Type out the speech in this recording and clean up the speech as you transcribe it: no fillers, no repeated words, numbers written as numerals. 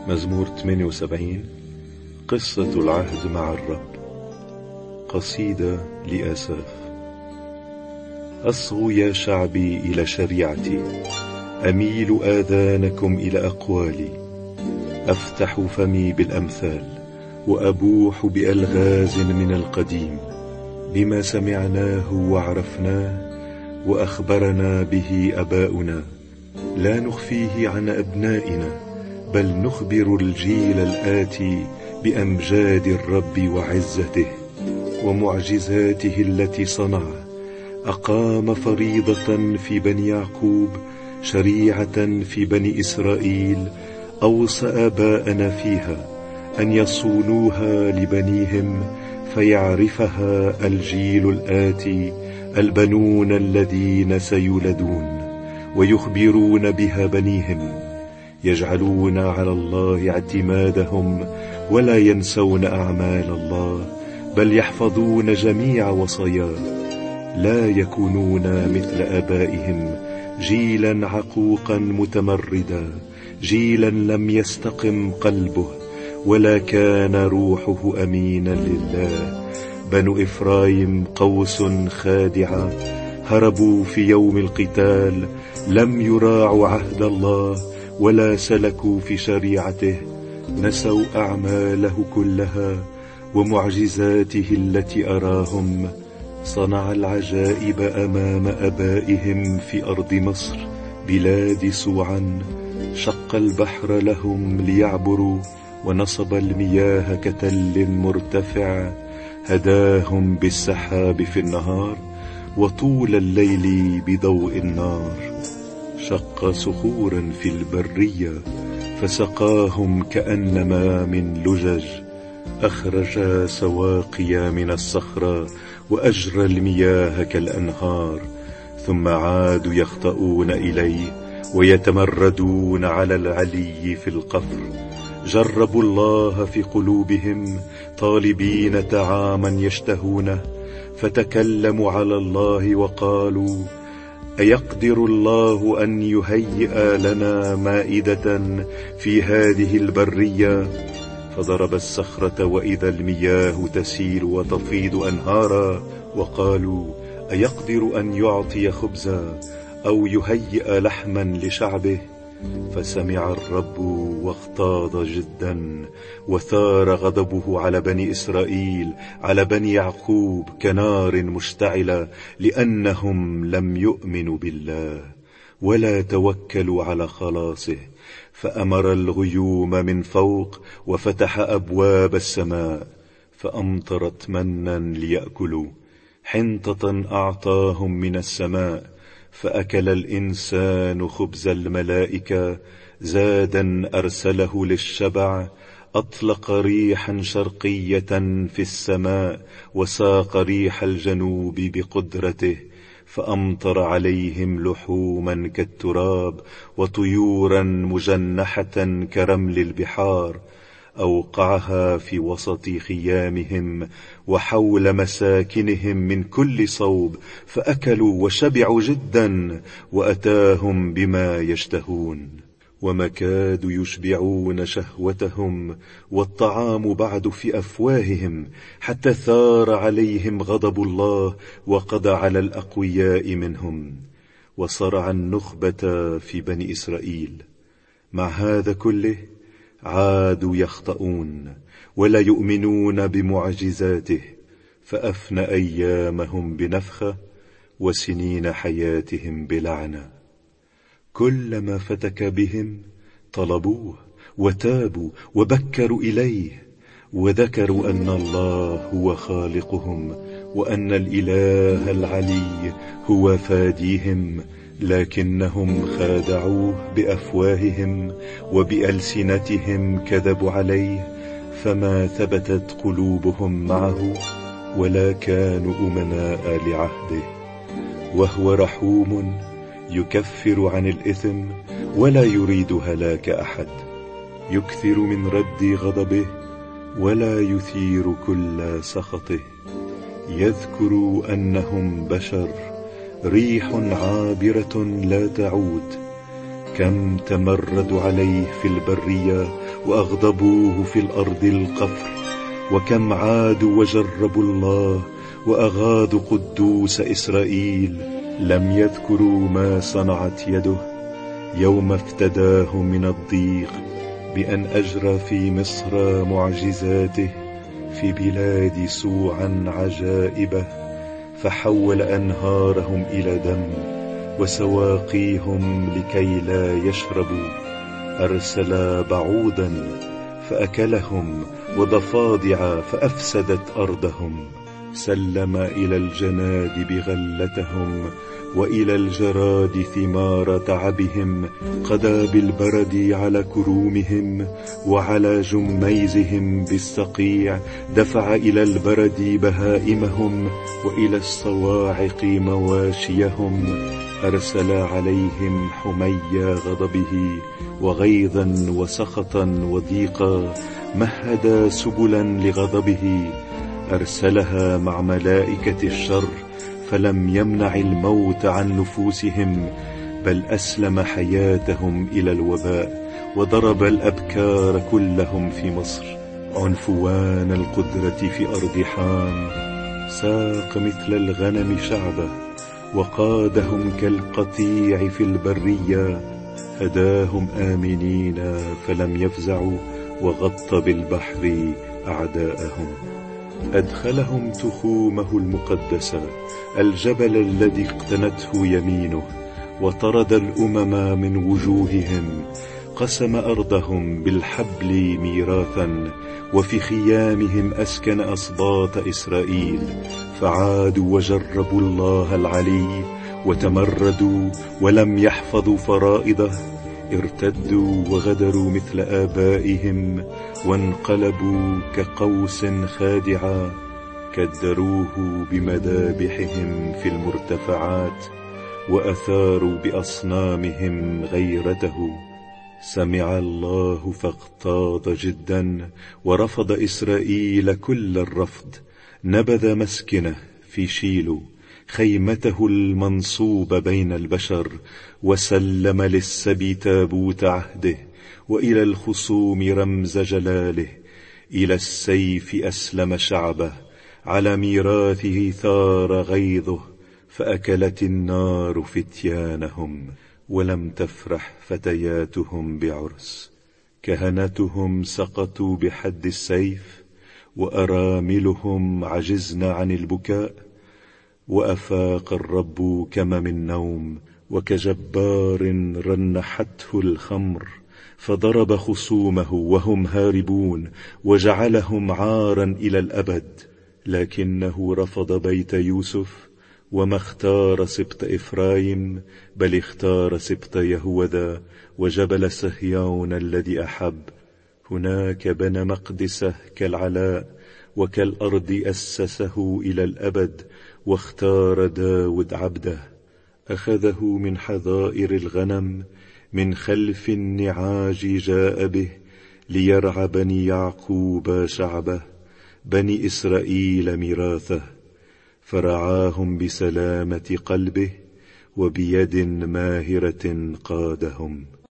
مزمور 78. قصة العهد مع الرب. قصيدة لآساف. أصغوا يا شعبي إلى شريعتي، أميل آذانكم إلى أقوالي. أفتح فمي بالأمثال، وأبوح بألغاز من القديم، بما سمعناه وعرفناه وأخبرنا به أباؤنا. لا نخفيه عن أبنائنا، بل نخبر الجيل الآتي بأمجاد الرب وعزته ومعجزاته التي صنع. أقام فريضة في بني يعقوب، شريعة في بني إسرائيل. أوصى آباءنا فيها أن يصونوها لبنيهم، فيعرفها الجيل الآتي، البنون الذين سيولدون، ويخبرون بها بنيهم. يجعلون على الله اعتمادهم، ولا ينسون أعمال الله، بل يحفظون جميع وصاياه. لا يكونون مثل آبائهم، جيلا عقوقا متمردا، جيلا لم يستقم قلبه، ولا كان روحه أمينا لله. بنو إفرايم قوس خادعة، هربوا في يوم القتال، لم يراعوا عهد الله ولا سلكوا في شريعته. نسوا أعماله كلها ومعجزاته التي أراهم. صنع العجائب أمام أبائهم في أرض مصر، بلاد سوعا. شق البحر لهم ليعبروا، ونصب المياه كتل مرتفع. هداهم بالسحاب في النهار، وطول الليل بضوء النار. شق صخورا في البرية، فسقاهم كأنما من لجج. أخرج سواقي من الصخرة، وأجرى المياه كالأنهار. ثم عادوا يخطئون إليه، ويتمردون على العلي في القفر. جربوا الله في قلوبهم، طالبين طعاما يشتهونه، فتكلموا على الله وقالوا: أيقدر الله أن يهيئ لنا مائدة في هذه البرية؟ فضرب الصخرة، وإذا المياه تسيل وتفيض أنهارا. وقالوا: أيقدر أن يعطي خبزا أو يهيئ لحما لشعبه؟ فسمع الرب واغتاظ جدا، وثار غضبه على بني إسرائيل، على بني يعقوب كنار مشتعلة، لأنهم لم يؤمنوا بالله ولا توكلوا على خلاصه. فأمر الغيوم من فوق، وفتح أبواب السماء، فأمطرت منا ليأكلوا. حنطة أعطاهم من السماء، فأكل الإنسان خبز الملائكة. زادا أرسله للشبع، أطلق ريحا شرقية في السماء، وساق ريح الجنوب بقدرته. فأمطر عليهم لحوما كالتراب، وطيورا مجنحة كرمل البحار. أوقعها في وسط خيامهم، وحول مساكنهم من كل صوب. فأكلوا وشبعوا جدا، وأتاهم بما يشتهون. وما كادوا يشبعون شهوتهم، والطعام بعد في أفواههم، حتى ثار عليهم غضب الله، وقضى على الأقوياء منهم، وصرع النخبة في بني إسرائيل. مع هذا كله عادوا يخطئون، ولا يؤمنون بمعجزاته. فأفنى أيامهم بنفخة، وسنين حياتهم بلعنة. كلما فتك بهم طلبوه، وتابوا وبكروا إليه، وذكروا أن الله هو خالقهم، وأن الإله العلي هو فاديهم. لكنهم خادعوه بأفواههم، وبألسنتهم كذبوا عليه. فما ثبتت قلوبهم معه، ولا كانوا أمناء لعهده. وهو رحوم، يكفر عن الإثم، ولا يريد هلاك أحد. يكثر من رد غضبه، ولا يثير كل سخطه. يذكر أنهم بشر، ريح عابرة لا تعود. كم تمردوا عليه في البرية، وأغضبوه في الأرض القفر. وكم عادوا وجربوا الله وأغاضوا قدوس إسرائيل، لم يذكروا ما صنعت يده يوم افتداهم من الضيق، بأن أجرى في مصر معجزاته، في بلاد سوعا عجائبه، فحول أنهارهم إلى دم وسواقيهم لكي لا يشربوا. أرسل بعوضا فأكلهم وضفادع فأفسدت أرضهم. سلم إلى الجناد بغلتهم وإلى الجراد ثمار تعبهم. قضى بالبرد على كرومهم وعلى جميزهم بالصقيع. دفع إلى البرد بهائمهم وإلى الصواعق مواشيهم. أرسل عليهم حمي غضبه وغيظا وسخطا وضيقا. مهد سبلا لغضبه، أرسلها مع ملائكة الشر، فلم يمنع الموت عن نفوسهم، بل أسلم حياتهم إلى الوباء، وضرب الأبكار كلهم في مصر. عنفوان القدرة في أرض حام، ساق مثل الغنم شعبه، وقادهم كالقطيع في البرية. هداهم آمنين فلم يفزعوا، وغط بالبحر أعداءهم. أدخلهم تخومه المقدسة، الجبل الذي اقتنته يمينه، وطرد الأمم من وجوههم. قسم أرضهم بالحبل ميراثا، وفي خيامهم أسكن أسباط إسرائيل. فعادوا وجربوا الله العلي، وتمردوا ولم يحفظوا فرائضه. ارتدوا وغدروا مثل آبائهم، وانقلبوا كقوس خادعا. كدروه بمذابحهم في المرتفعات، وأثاروا بأصنامهم غيرته. سمع الله فاغتاظ جدا، ورفض إسرائيل كل الرفض. نبذ مسكنه في شيلو، خيمته المنصوب بين البشر، وسلم للسبي تابوت عهده، وإلى الخصوم رمز جلاله. إلى السيف أسلم شعبه، على ميراثه ثار غيظه. فأكلت النار فتيانهم، ولم تفرح فتياتهم بعرس. كهنتهم سقطوا بحد السيف، وأراملهم عجزن عن البكاء. وأفاق الرب كما من نوم، وكجبار رنحته الخمر. فضرب خصومه وهم هاربون، وجعلهم عارا إلى الأبد. لكنه رفض بيت يوسف، وما اختار سبط إفرايم، بل اختار سبط يهوذا وجبل صهيون الذي أحب. هناك بنى مقدسه كالعلاء، وكالأرض أسسه إلى الأبد. واختار داود عبده، أخذه من حظائر الغنم، من خلف النعاج جاء به، ليرعى بني يعقوب شعبه، بني إسرائيل ميراثه. فرعاهم بسلامة قلبه، وبيد ماهرة قادهم.